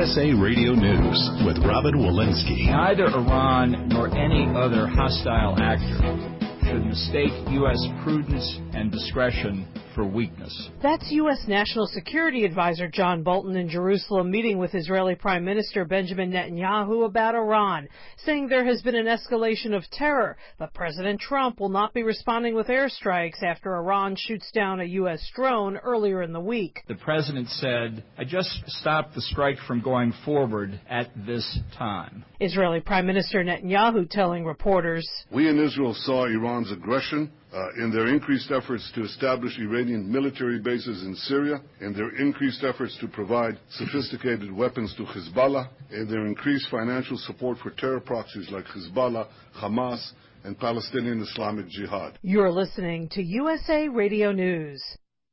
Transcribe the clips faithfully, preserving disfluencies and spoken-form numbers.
S A Radio News with Robin Walensky. Neither Iran nor any other hostile actor should mistake U S prudence and discretion for weakness. That's U S National Security Advisor John Bolton in Jerusalem meeting with Israeli Prime Minister Benjamin Netanyahu about Iran, saying there has been an escalation of terror, but President Trump will not be responding with airstrikes after Iran shoots down a U S drone earlier in the week. The president said, I just stopped the strike from going forward at this time. Israeli Prime Minister Netanyahu telling reporters, We in Israel saw Iran's aggression Uh, in their increased efforts to establish Iranian military bases in Syria, in their increased efforts to provide sophisticated weapons to Hezbollah, in their increased financial support for terror proxies like Hezbollah, Hamas, and Palestinian Islamic Jihad. You're listening to U S A Radio News.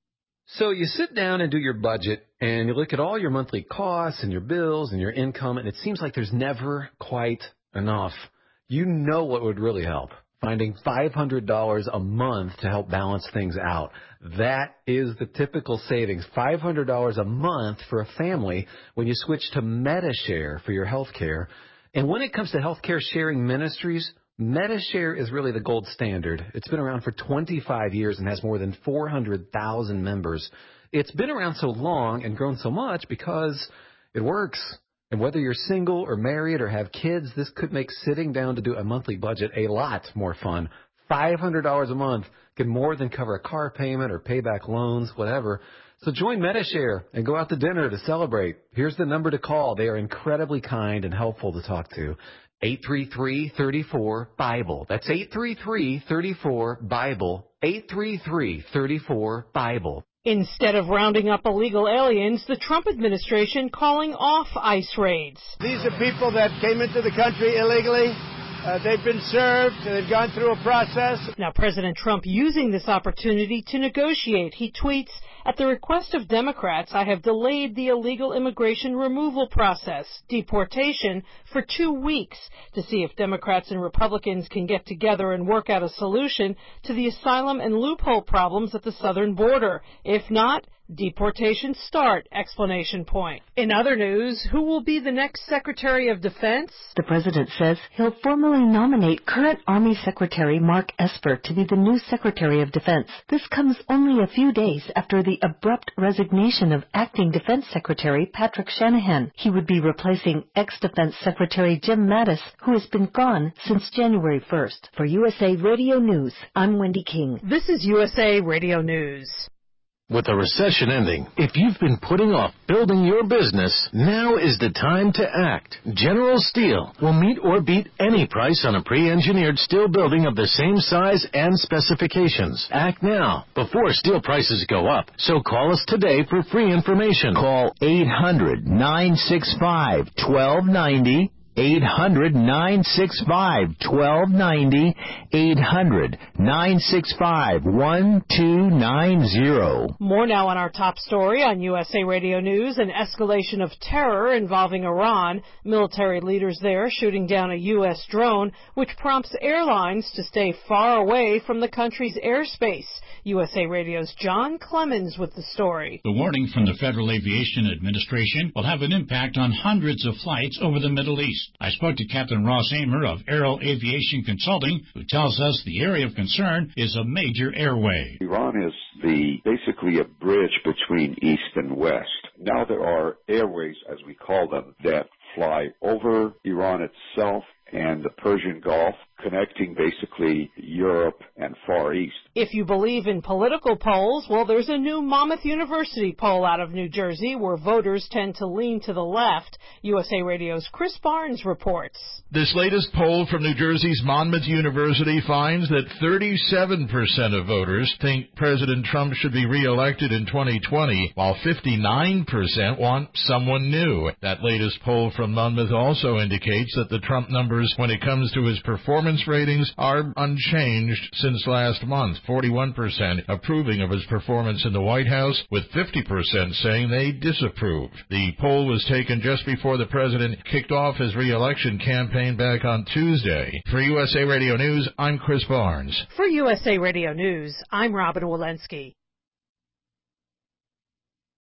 So you sit down and do your budget, and you look at all your monthly costs and your bills and your income, and it seems like there's never quite enough. You know what would really help? Finding five hundred dollars a month to help balance things out. That is the typical savings, five hundred dollars a month for a family when you switch to Medi-Share for your health care. And when it comes to healthcare sharing ministries, Medi-Share is really the gold standard. It's been around for twenty-five years and has more than four hundred thousand members. It's been around so long and grown so much because it works. And whether you're single or married or have kids, this could make sitting down to do a monthly budget a lot more fun. five hundred dollars a month can more than cover a car payment or pay back loans, whatever. So join Medi-Share and go out to dinner to celebrate. Here's the number to call. They are incredibly kind and helpful to talk to. eight three three, three four, BIBLE. That's eight three three, three four, BIBLE. eight three three, three four, BIBLE. Instead of rounding up illegal aliens, the Trump administration calling off ICE raids. These are people that came into the country illegally. Uh, they've been served. They've gone through a process. Now, President Trump using this opportunity to negotiate. He tweets, at the request of Democrats, I have delayed the illegal immigration removal process, deportation, for two weeks to see if Democrats and Republicans can get together and work out a solution to the asylum and loophole problems at the southern border. If not, deportation start, explanation point. In other news, who will be the next Secretary of Defense? The President says he'll formally nominate current Army Secretary Mark Esper to be the new Secretary of Defense. This comes only a few days after the abrupt resignation of Acting Defense Secretary Patrick Shanahan. He would be replacing ex-Defense Secretary Jim Mattis, who has been gone since January first. For U S A Radio News, I'm Wendy King. This is U S A Radio News. With the recession ending, if you've been putting off building your business, now is the time to act. General Steel will meet or beat any price on a pre-engineered steel building of the same size and specifications. Act now, before steel prices go up. So call us today for free information. Call eight hundred, nine six five, one two nine zero. eight hundred, nine six five, one two nine zero. eight hundred, nine six five, one two nine zero. More now on our top story on U S A Radio News. An escalation of terror involving Iran. Military leaders there shooting down a U S drone, which prompts airlines to stay far away from the country's airspace. U S A Radio's John Clemens with the story. The warning from the Federal Aviation Administration will have an impact on hundreds of flights over the Middle East. I spoke to Captain Ross Amer of Aero Aviation Consulting, who tells us the area of concern is a major airway. Iran is the basically a bridge between east and west. Now there are airways, as we call them, that fly over Iran itself and the Persian Gulf, connecting basically Europe and Far East. If you believe in political polls, well, there's a new Monmouth University poll out of New Jersey where voters tend to lean to the left. U S A Radio's Chris Barnes reports. This latest poll from New Jersey's Monmouth University finds that thirty-seven percent of voters think President Trump should be reelected in twenty twenty, while fifty-nine percent want someone new. That latest poll from Monmouth also indicates that the Trump numbers when it comes to his performance ratings are unchanged since last month. forty-one percent approving of his performance in the White House, with fifty percent saying they disapproved. The poll was taken just before the president kicked off his re-election campaign back on Tuesday. For U S A Radio News, I'm Chris Barnes. For U S A Radio News, I'm Robin Walensky.